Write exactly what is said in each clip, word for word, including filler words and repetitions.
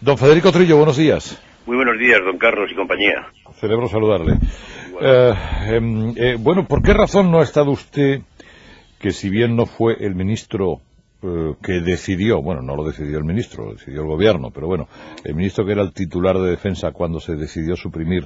Don Federico Trillo, buenos días. Muy buenos días, don Carlos y compañía. Celebro saludarle. Eh, eh, eh, bueno, ¿por qué razón no ha estado usted, que si bien no fue el ministro eh, que decidió, bueno, no lo decidió el ministro, lo decidió el gobierno, pero bueno, el ministro que era el titular de defensa cuando se decidió suprimir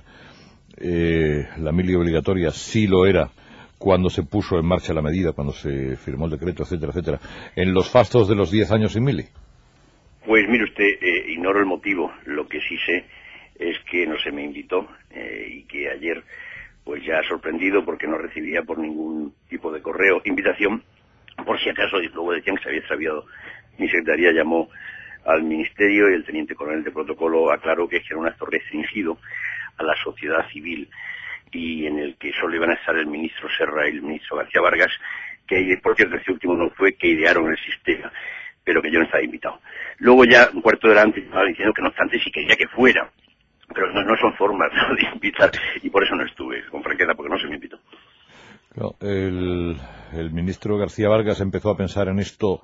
eh, la mili obligatoria, sí lo era cuando se puso en marcha la medida, cuando se firmó el decreto, etcétera, etcétera, en los fastos de los diez años sin mili? Pues mire usted, eh, ignoro el motivo. Lo que sí sé es que no se me invitó eh, y que ayer, pues ya sorprendido porque no recibía por ningún tipo de correo invitación, por si acaso, y luego decían que se había extraviado. Mi secretaría llamó al ministerio y el teniente coronel de protocolo aclaró que era un acto restringido a la sociedad civil y en el que solo iban a estar el ministro Serra y el ministro García Vargas, que por cierto este último no fue, que idearon el sistema, pero que yo no estaba invitado. Luego ya, un cuarto de hora antes, estaba diciendo que no obstante sí quería que fuera, pero no, no son formas, ¿no?, de invitar, y por eso no estuve, con franqueza, porque no se me invitó. No, el, el ministro García Vargas empezó a pensar en esto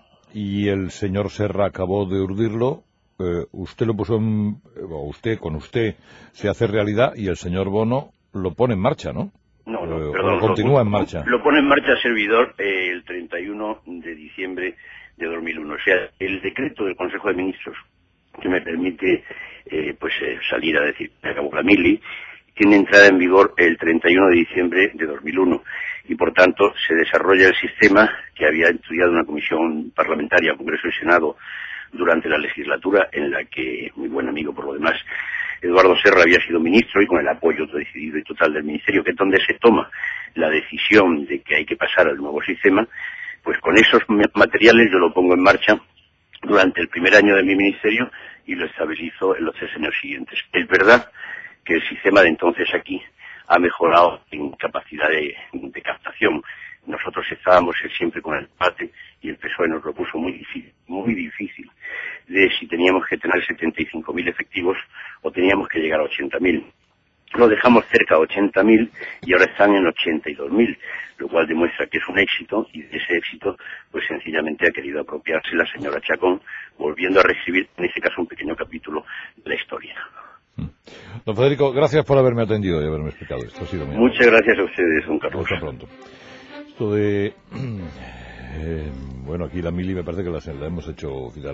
y el señor Serra acabó de urdirlo. Eh, usted lo puso en, o usted, con usted, se hace realidad y el señor Bono lo pone en marcha, ¿no? No, no, eh, perdón. O continúa lo, en marcha. Lo pone en marcha el servidor eh, el treinta y uno de diciembre de dos mil uno. O sea, el decreto del Consejo de Ministros que me permite eh, pues eh, salir a decir que acabó la mili, tiene entrada en vigor el treinta y uno de diciembre de dos mil uno y por tanto se desarrolla el sistema que había estudiado una comisión parlamentaria, Congreso y Senado, durante la legislatura en la que mi buen amigo por lo demás Eduardo Serra había sido ministro, y con el apoyo decidido y total del ministerio, que es donde se toma la decisión de que hay que pasar al nuevo sistema. Pues con esos materiales yo lo pongo en marcha durante el primer año de mi ministerio y lo estabilizo en los tres años siguientes. Es verdad que el sistema de entonces aquí ha mejorado en capacidad de, de captación. Nosotros estábamos siempre con el empate y el P S O E nos lo puso muy difícil, muy difícil, de si teníamos que tener setenta y cinco mil efectivos o teníamos que llegar a ochenta mil. Lo dejamos cerca de ochenta mil y ahora están en ochenta y dos mil, lo cual demuestra que es un éxito, y de ese éxito pues sencillamente ha querido apropiarse la señora Chacón, volviendo a reescribir en este caso un pequeño capítulo de la historia. Don Federico, gracias por haberme atendido y haberme explicado esto. Ha sido muy Muchas amable. gracias a ustedes, don Carlos. Hasta pronto. Esto de... Eh, bueno, aquí la mili me parece que la, la hemos hecho final.